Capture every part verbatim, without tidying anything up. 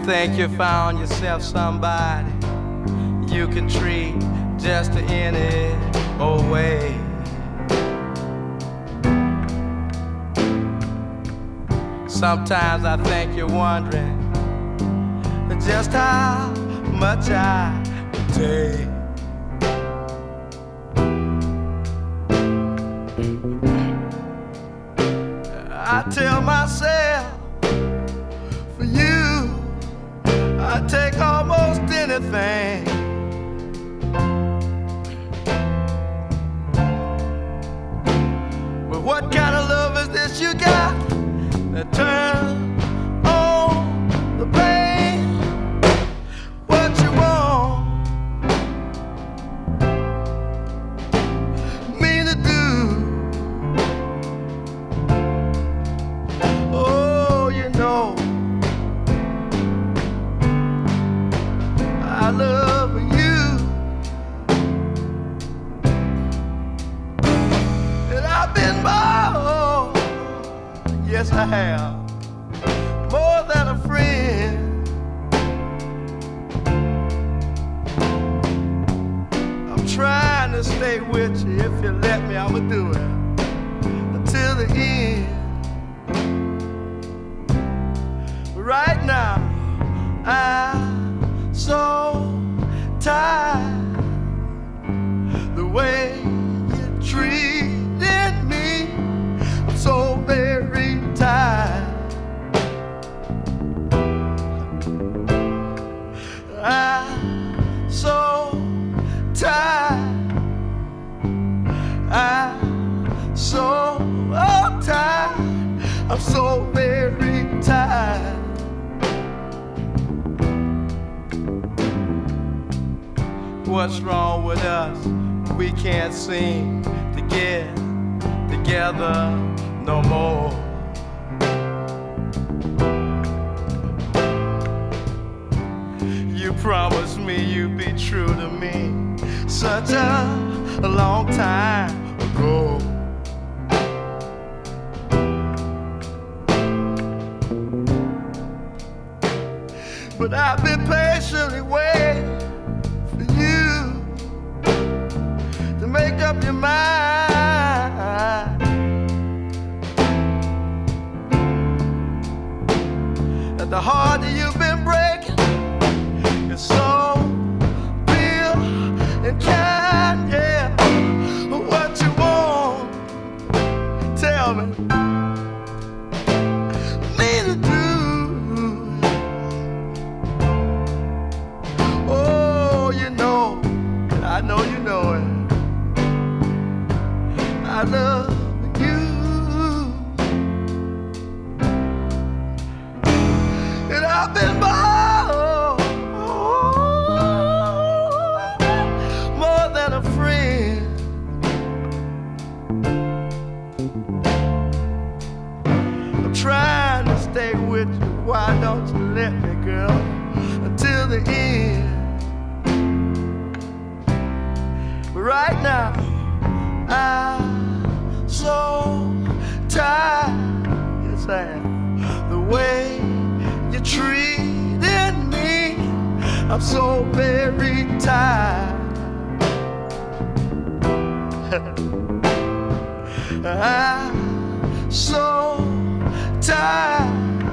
think you found yourself somebody you can treat just any old way. Sometimes I think you're wondering just how much I can take. I tell myself, for you, I'd take almost anything. But what kind of love is this you got that turns on the pain? What you want me to do? Oh, you know, I love you, and I've been more, yes I have, more than a friend. I'm trying to stay with you. If you let me, I'ma do it until the end. But right now, I'm so tired the way you treated me. I'm so very tired. I'm so tired. I'm so oh, tired. I'm so very tired. What's wrong with us? We can't seem to get together no more. You promised me you'd be true to me such a, a long time ago. But I've been patiently waiting for you to make up your mind. That the heart that you've been breaking is so real and kind, yeah. What you want, tell me, me to do. Oh, you know, I know you know it. I love you, and I've been more, more than a friend. I'm trying to stay with you. Why don't you let me, girl, until the end? But right now, I'm so tired, yes I am, the way you treated me. I'm so very tired. I'm so tired.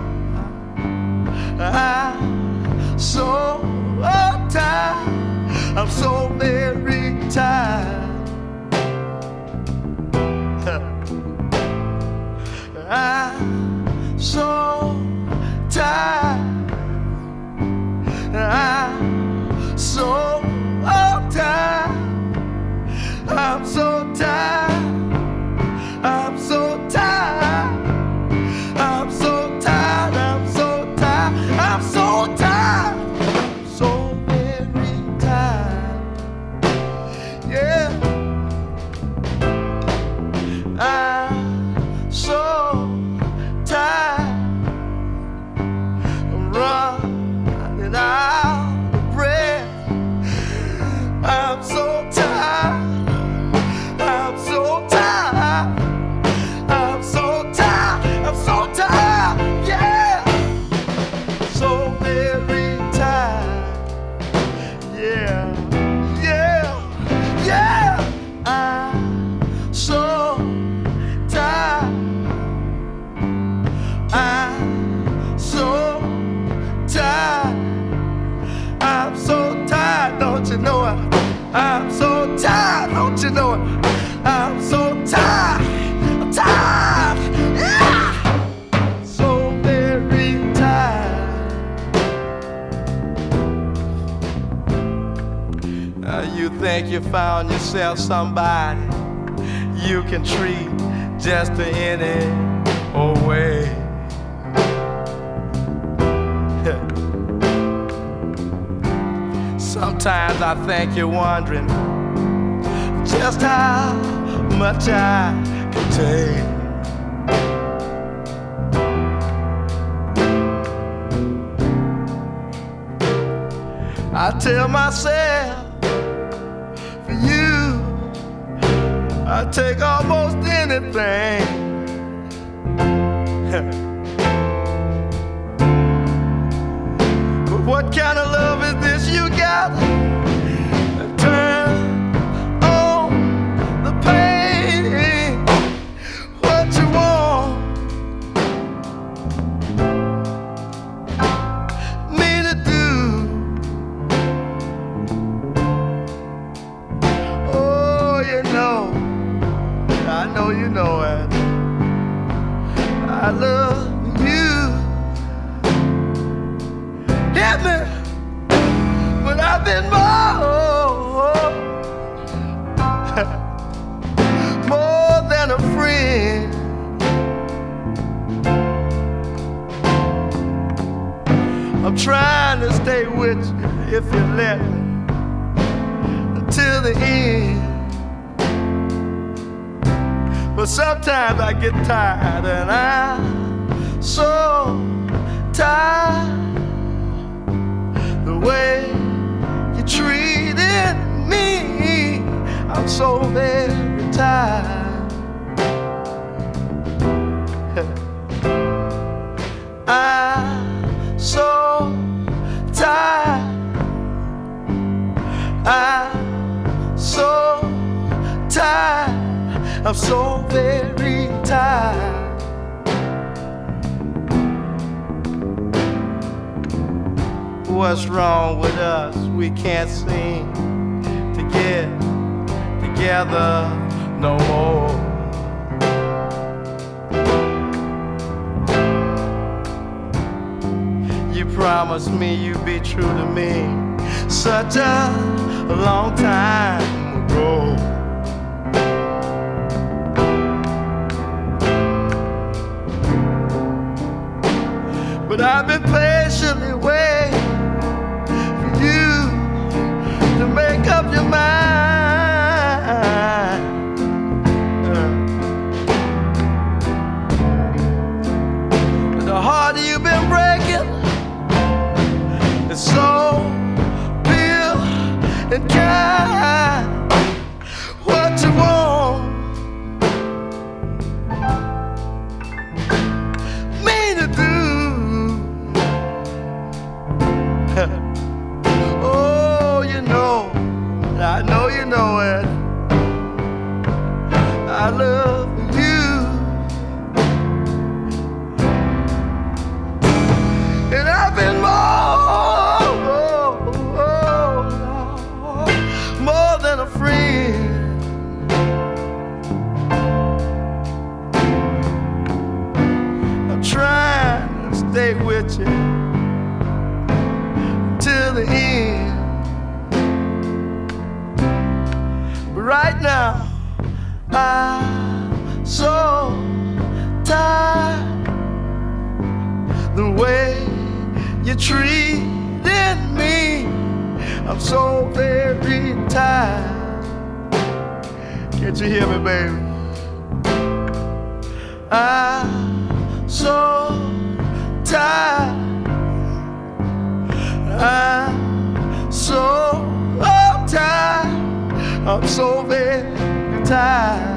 I'm so oh, tired. I'm so very tired. I'm so tired. I'm so oh, tired. I'm so tired. I'm so tired. I'm so tired. I'm so tired. I'm so tired. I'm so very tired. Yeah. I'm so tired. think you found yourself somebody you can treat just in any old way. Sometimes I think you're wondering just how much I can take. I tell myself, for you, I take almost anything. But what kind of love is this you got? Turn on the pain. What you want me to do? Oh, you know, I know you know it. I love you. Hit me, but I've been more, more than a friend. I'm trying to stay with you if you let me until the end. But sometimes I get tired, and I'm so tired the way you treated me. I'm so very tired. I'm so tired. I'm so tired. I'm so very tired. What's wrong with us? We can't seem to get together no more. You promised me you'd be true to me such a long time ago. But I've been patiently waiting for you to make up your mind. But the harder you've been breaking, it's so pure and kind. What you want me to do? Oh, you know, I know you know it. I love you, and I've been more, more, more than a friend. I'm trying to stay with you till the end. But right now, I'm so tired the way you treated me. I'm so very tired. Can't you hear me, baby? I'm so tired. I'm so tired. I'm so very tired.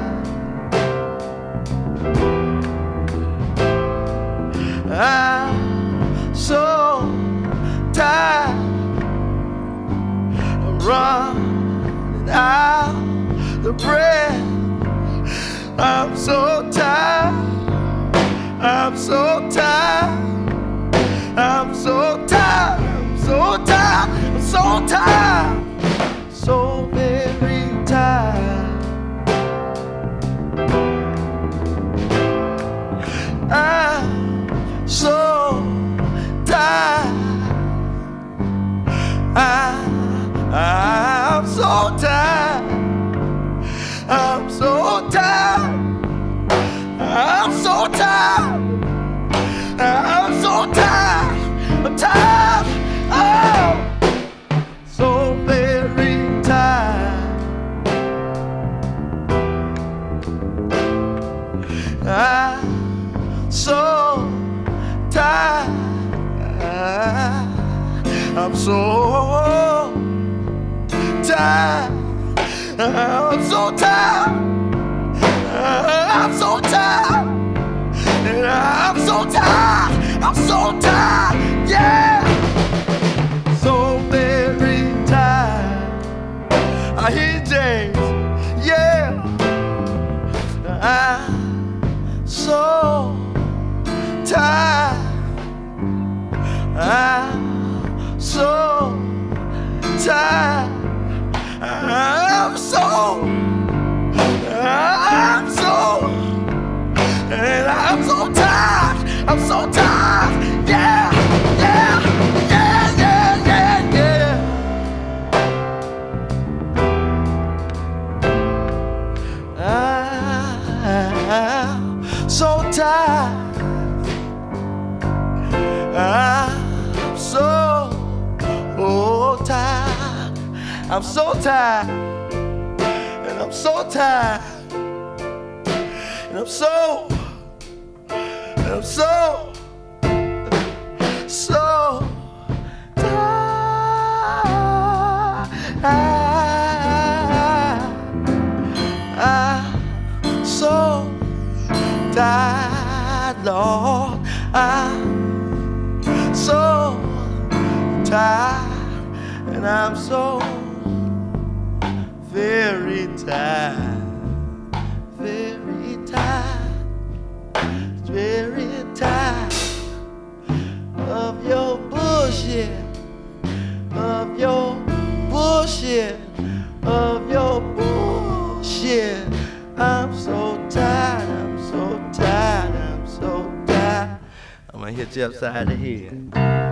I'm so tired. I'm running out of breath. I'm so tired. I'm so tired. I'm so tired. I'm so tired. I'm so tired. So very tired. I'm so tired. I, I'm so tired. tired. I'm so tired. I'm tired. Oh, so very tired. I'm so tired. I'm so tired. I'm so tired. I'm so tired. And I'm so tired. I'm so tired. Yeah. So very tired. I hear James. Yeah. I'm so tired. I'm so tired. I'm so, I'm so, and I'm so tired. I'm so tired. Yeah, yeah, yeah, yeah, yeah, yeah. I'm so tired. I'm so oh, tired. I'm so tired. And I'm so tired. And I'm so, and I'm so, so tired. I'm so tired, Lord. I'm so tired, and I'm so very tired, very tired, very tired of your bullshit, of your bullshit, of your bullshit. I'm so tired, I'm so tired, I'm so tired. I'm gonna hit you upside the head.